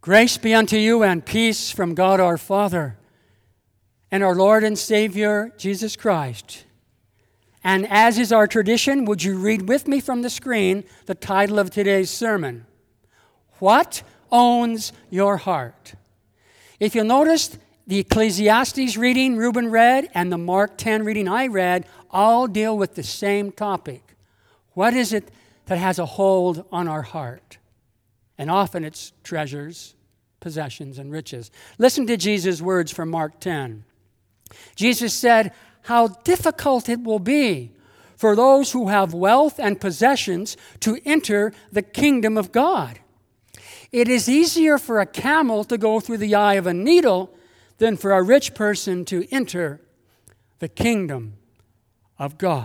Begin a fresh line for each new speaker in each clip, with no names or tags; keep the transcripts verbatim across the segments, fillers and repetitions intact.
Grace be unto you and peace from God our Father and our Lord and Savior, Jesus Christ. And as is our tradition, would you read with me from the screen the title of today's sermon? What owns your heart? If you'll notice, the Ecclesiastes reading Reuben read and the Mark ten reading I read all deal with the same topic. What is it that has a hold on our heart? And often it's treasures, possessions, and riches. Listen to Jesus' words from Mark ten. Jesus said, "How difficult it will be for those who have wealth and possessions to enter the kingdom of God. It is easier for a camel to go through the eye of a needle than for a rich person to enter the kingdom of God."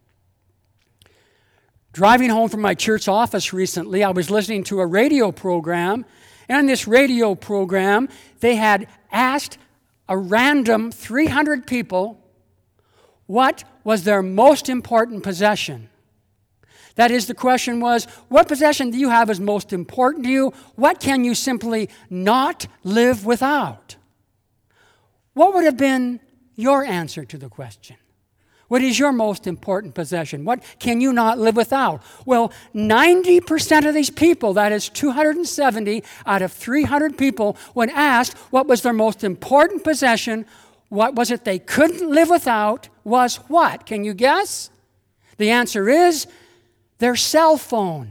Driving home from my church office recently, I was listening to a radio program. And in this radio program, they had asked a random three hundred people what was their most important possession. That is, the question was, what possession do you have is most important to you? What can you simply not live without? What would have been your answer to the question? What is your most important possession? What can you not live without? Well, ninety percent of these people, that is two hundred seventy out of three hundred people, when asked what was their most important possession, what was it they couldn't live without, was what? Can you guess? The answer is their cell phone.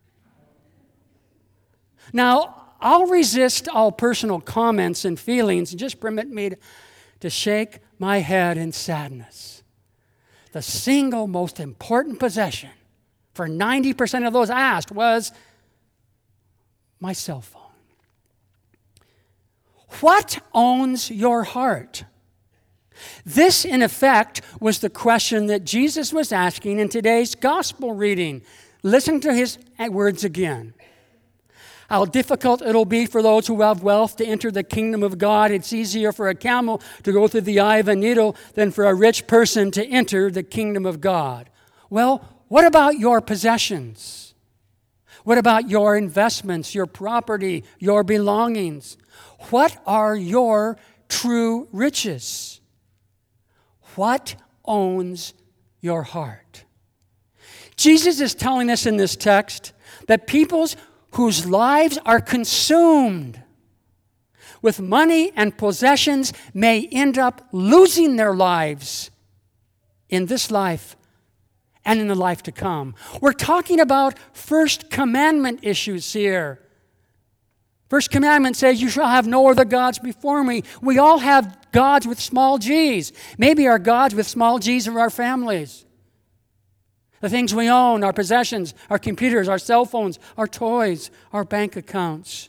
Now, I'll resist all personal comments and feelings and just permit me to, to shake my head in sadness. The single most important possession for ninety percent of those asked was my cell phone. What owns your heart? This, in effect, was the question that Jesus was asking in today's gospel reading. Listen to his words again. How difficult it'll be for those who have wealth to enter the kingdom of God. It's easier for a camel to go through the eye of a needle than for a rich person to enter the kingdom of God. Well, what about your possessions? What about your investments, your property, your belongings? What are your true riches? What owns your heart? Jesus is telling us in this text that people's whose lives are consumed with money and possessions may end up losing their lives in this life and in the life to come. We're talking about First Commandment issues here. First Commandment says, "You shall have no other gods before me." We all have gods with small g's. Maybe our gods with small g's are our families. The things we own, our possessions, our computers, our cell phones, our toys, our bank accounts.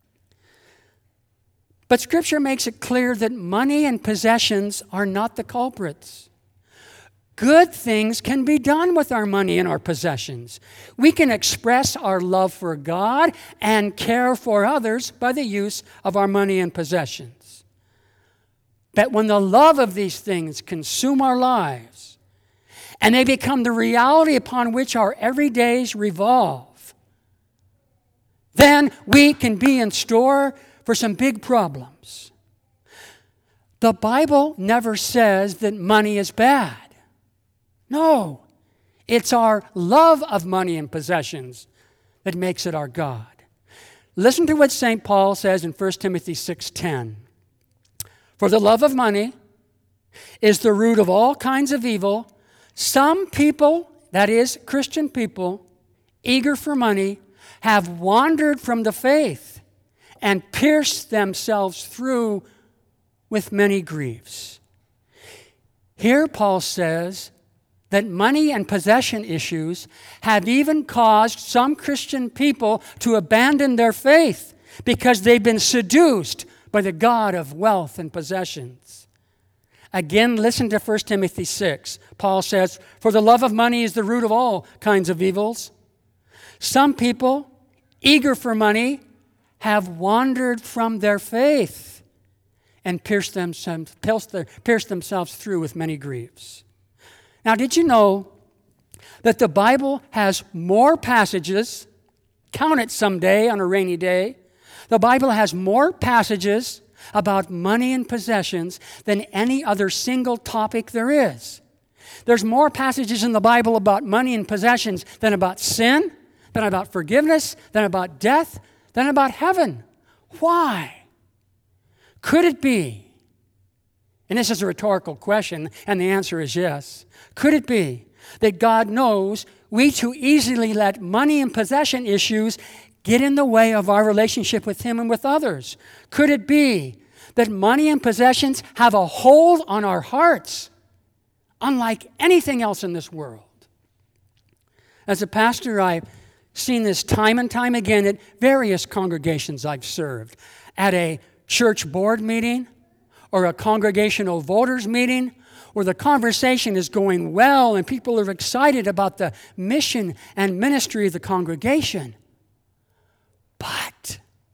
But Scripture makes it clear that money and possessions are not the culprits. Good things can be done with our money and our possessions. We can express our love for God and care for others by the use of our money and possessions. But when the love of these things consume our lives, and they become the reality upon which our everydays revolve, then we can be in store for some big problems. The Bible never says that money is bad. No, it's our love of money and possessions that makes it our God. Listen to what Saint Paul says in First Timothy six ten. "For the love of money is the root of all kinds of evil. Some people," that is, Christian people, "eager for money, have wandered from the faith and pierced themselves through with many griefs." Here Paul says that money and possession issues have even caused some Christian people to abandon their faith because they've been seduced by the god of wealth and possessions. Again, listen to First Timothy six. Paul says, "For the love of money is the root of all kinds of evils. Some people, eager for money, have wandered from their faith and pierced themselves, pierced themselves through with many griefs." Now, did you know that the Bible has more passages, count it someday on a rainy day, The Bible has more passages about money and possessions than any other single topic there is. There's more passages in the Bible about money and possessions than about sin, than about forgiveness, than about death, than about heaven. Why? Could it be, and this is a rhetorical question, and the answer is yes, could it be that God knows we too easily let money and possession issues get in the way of our relationship with Him and with others? Could it be that money and possessions have a hold on our hearts unlike anything else in this world? As a pastor, I've seen this time and time again at various congregations I've served. At a church board meeting or a congregational voters meeting where the conversation is going well and people are excited about the mission and ministry of the congregation. But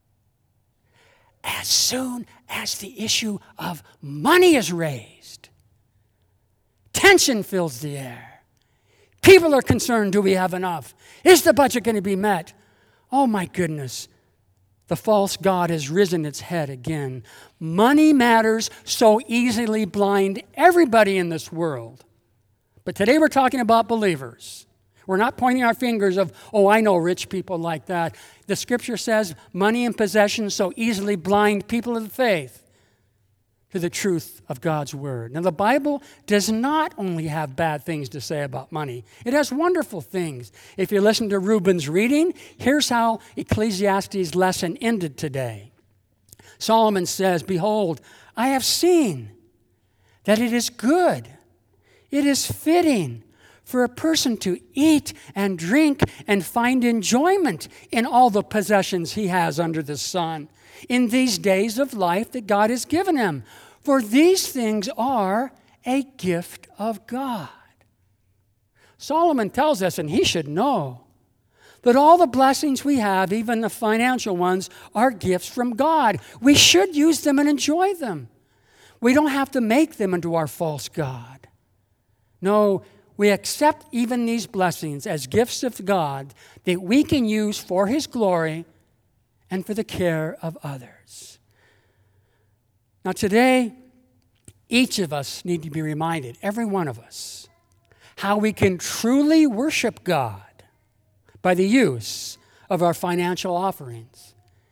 as soon as the issue of money is raised, tension fills the air. People are concerned, do we have enough? Is the budget going to be met? Oh my goodness, the false god has risen its head again. Money matters so easily blind everybody in this world. But today we're talking about believers. We're not pointing our fingers of, oh, I know rich people like that. The Scripture says money and possessions so easily blind people of the faith to the truth of God's Word. Now, the Bible does not only have bad things to say about money. It has wonderful things. If you listen to Reuben's reading, here's how Ecclesiastes' lesson ended today. Solomon says, "Behold, I have seen that it is good, it is fitting for a person to eat and drink and find enjoyment in all the possessions he has under the sun, in these days of life that God has given him. For these things are a gift of God." Solomon tells us, and he should know, that all the blessings we have, even the financial ones, are gifts from God. We should use them and enjoy them. We don't have to make them into our false god. No, we accept even these blessings as gifts of God that we can use for His glory and for the care of others. Now today, each of us need to be reminded, every one of us, how we can truly worship God by the use of our financial offerings.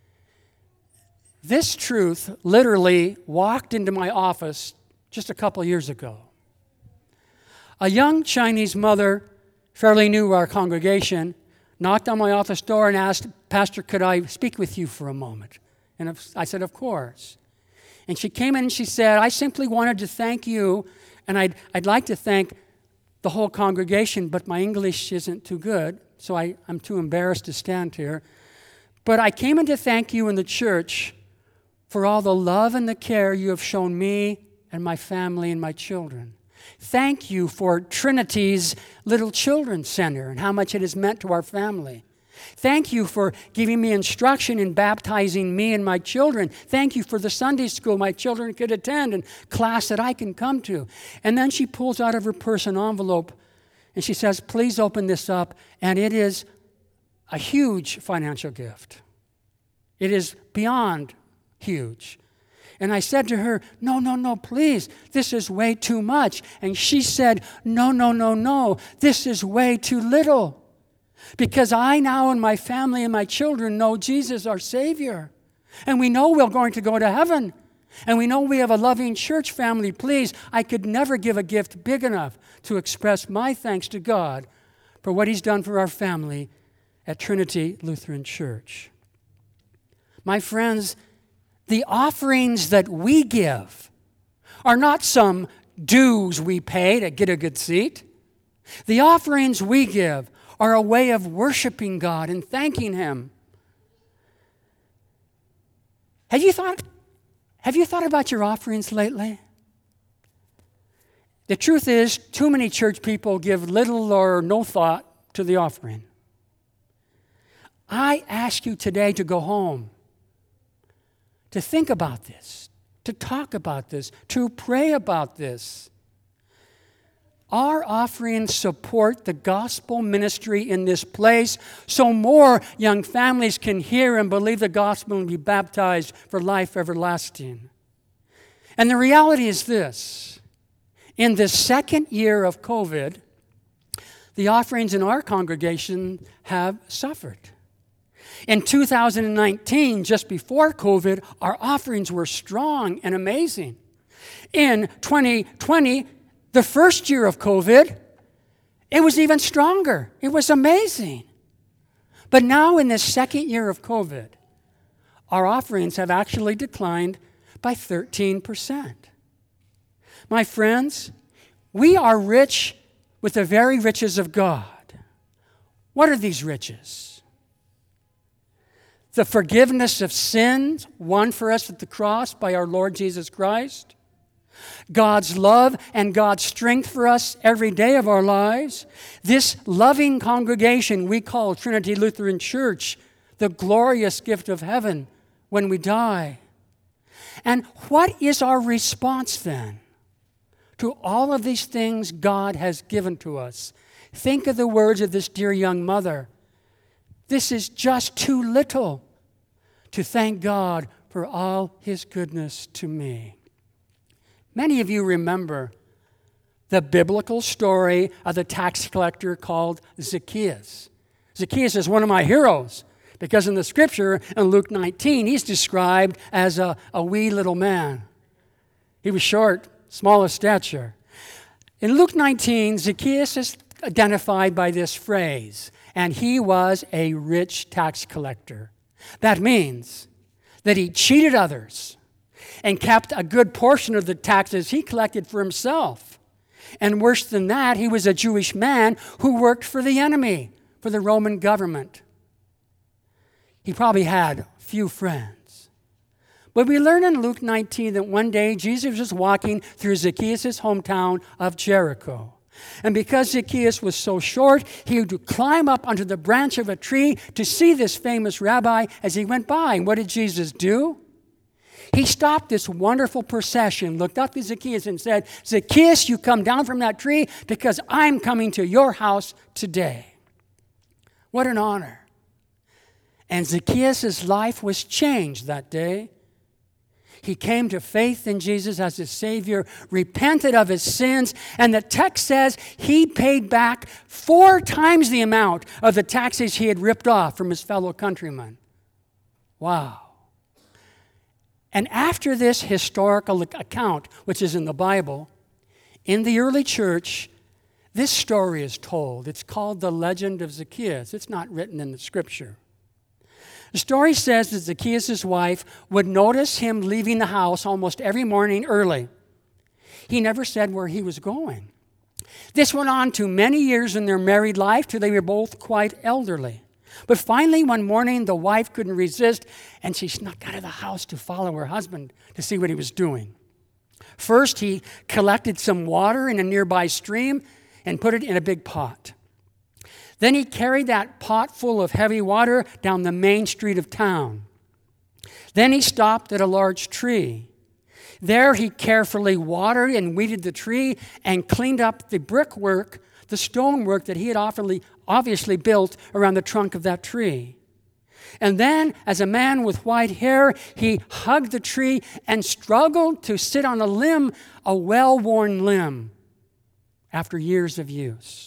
This truth literally walked into my office just a couple years ago. A young Chinese mother, fairly new to our congregation, knocked on my office door and asked, "Pastor, could I speak with you for a moment?" And I said, "Of course." And she came in and she said, "I simply wanted to thank you, and I'd, I'd like to thank the whole congregation, but my English isn't too good, so I, I'm too embarrassed to stand here. But I came in to thank you in the church for all the love and the care you have shown me and my family and my children. Thank you for Trinity's Little Children's Center and how much it has meant to our family. Thank you for giving me instruction in baptizing me and my children. Thank you for the Sunday school my children could attend and class that I can come to." And then she pulls out of her purse an envelope and she says, "Please open this up." And it is a huge financial gift. It is beyond huge. And I said to her, "No, no, no, please, this is way too much." And she said, "No, no, no, no, this is way too little. Because I now and my family and my children know Jesus our Savior. And we know we're going to go to heaven. And we know we have a loving church family. Please, I could never give a gift big enough to express my thanks to God for what He's done for our family at Trinity Lutheran Church." My friends, the offerings that we give are not some dues we pay to get a good seat. The offerings we give are a way of worshiping God and thanking Him. Have you thought, have you thought about your offerings lately? The truth is, too many church people give little or no thought to the offering. I ask you today to go home, to think about this, to talk about this, to pray about this. Our offerings support the gospel ministry in this place so more young families can hear and believe the gospel and be baptized for life everlasting. And the reality is this. In the second year of COVID, the offerings in our congregation have suffered. In two thousand nineteen, just before COVID, our offerings were strong and amazing. In twenty twenty, the first year of COVID, it was even stronger. It was amazing. But now in the second year of COVID, our offerings have actually declined by thirteen percent. My friends, we are rich with the very riches of God. What are these riches? The forgiveness of sins won for us at the cross by our Lord Jesus Christ. God's love and God's strength for us every day of our lives. This loving congregation we call Trinity Lutheran Church, the glorious gift of heaven when we die. And what is our response then to all of these things God has given to us? Think of the words of this dear young mother. This is just too little to thank God for all His goodness to me. Many of you remember the biblical story of the tax collector called Zacchaeus. Zacchaeus is one of my heroes because in the scripture in Luke nineteen, he's described as a, a wee little man. He was short, small of stature. In Luke nineteen, Zacchaeus is identified by this phrase, and he was a rich tax collector. That means that he cheated others and kept a good portion of the taxes he collected for himself. And worse than that, he was a Jewish man who worked for the enemy, for the Roman government. He probably had few friends. But we learn in Luke nineteen that one day Jesus was walking through Zacchaeus' hometown of Jericho. And because Zacchaeus was so short, he would climb up onto the branch of a tree to see this famous rabbi as he went by. And what did Jesus do? He stopped this wonderful procession, looked up at Zacchaeus and said, Zacchaeus, you come down from that tree because I'm coming to your house today. What an honor. And Zacchaeus' life was changed that day. He came to faith in Jesus as his Savior, repented of his sins, and the text says he paid back four times the amount of the taxes he had ripped off from his fellow countrymen. Wow. And after this historical account, which is in the Bible, in the early church, this story is told. It's called the legend of Zacchaeus. It's not written in the scripture. The story says that Zacchaeus' wife would notice him leaving the house almost every morning early. He never said where he was going. This went on to many years in their married life till they were both quite elderly. But finally, one morning, the wife couldn't resist, and she snuck out of the house to follow her husband to see what he was doing. First, he collected some water in a nearby stream and put it in a big pot. Then he carried that pot full of heavy water down the main street of town. Then he stopped at a large tree. There he carefully watered and weeded the tree and cleaned up the brickwork, the stonework that he had obviously built around the trunk of that tree. And then, as a man with white hair, he hugged the tree and struggled to sit on a limb, a well-worn limb, after years of use.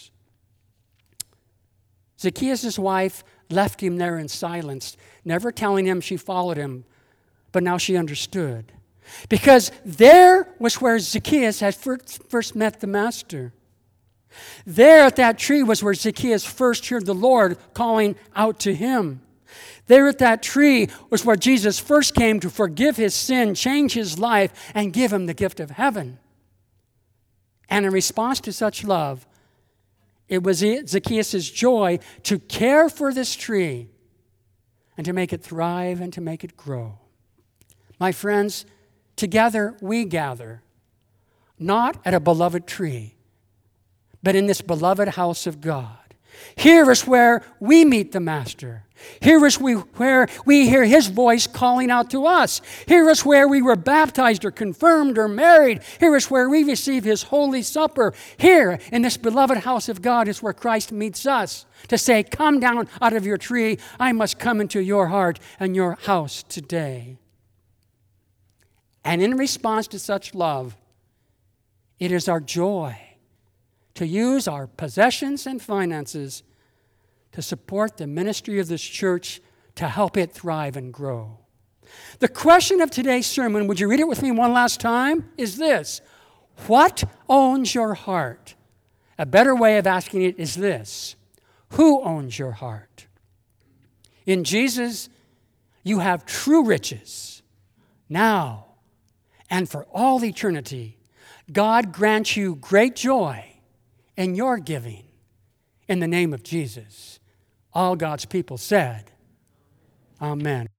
Zacchaeus' wife left him there in silence, never telling him she followed him, but now she understood. Because there was where Zacchaeus had first, first met the Master. There at that tree was where Zacchaeus first heard the Lord calling out to him. There at that tree was where Jesus first came to forgive his sin, change his life, and give him the gift of heaven. And in response to such love, it was Zacchaeus' joy to care for this tree and to make it thrive and to make it grow. My friends, together we gather, not at a beloved tree, but in this beloved house of God. Here is where we meet the Master. Here is we, where we hear His voice calling out to us. Here is where we were baptized or confirmed or married. Here is where we receive His Holy Supper. Here, in this beloved house of God, is where Christ meets us to say, come down out of your tree. I must come into your heart and your house today. And in response to such love, it is our joy to use our possessions and finances to support the ministry of this church, to help it thrive and grow. The question of today's sermon, would you read it with me one last time, is this: what owns your heart? A better way of asking it is this: who owns your heart? In Jesus, you have true riches. Now and for all eternity, God grants you great joy in your giving. In the name of Jesus, all God's people said, Amen.